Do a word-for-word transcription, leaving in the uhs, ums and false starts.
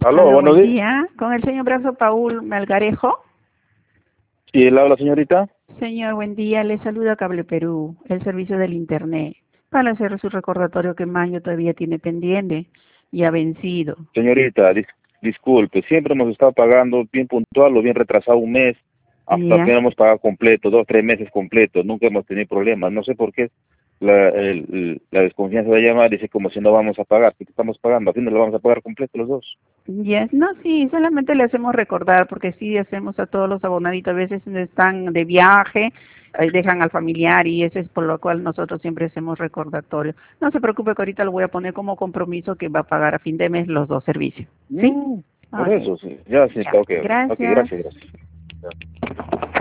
Aló, Aló, buenos buen días. día. Con el señor Brazo Paul Melgarejo. ¿Sí él habla, señorita? Señor, buen día. Le saluda Cable Perú, el servicio del Internet, para hacer su recordatorio que mayo todavía tiene pendiente y ha vencido. Señorita, dis- disculpe, siempre hemos estado pagando bien puntual o bien retrasado un mes, hasta ¿Ya? que hemos pagado completo, dos, tres meses completos, nunca hemos tenido problemas. No sé por qué la, el- el- la desconfianza de llamar dice como si no vamos a pagar, que estamos pagando, al fin no lo vamos a pagar completo los dos. Ya, no, sí, solamente le hacemos recordar, porque sí hacemos a todos los abonaditos, a veces están de viaje, ahí dejan al familiar y eso es por lo cual nosotros siempre hacemos recordatorio. No se preocupe que ahorita lo voy a poner como compromiso que va a pagar a fin de mes los dos servicios. ¿Sí? Mm, por Ok, eso, sí. Ya, sí, ya. está ok, ok. Ok, Gracias. gracias, gracias. Ya.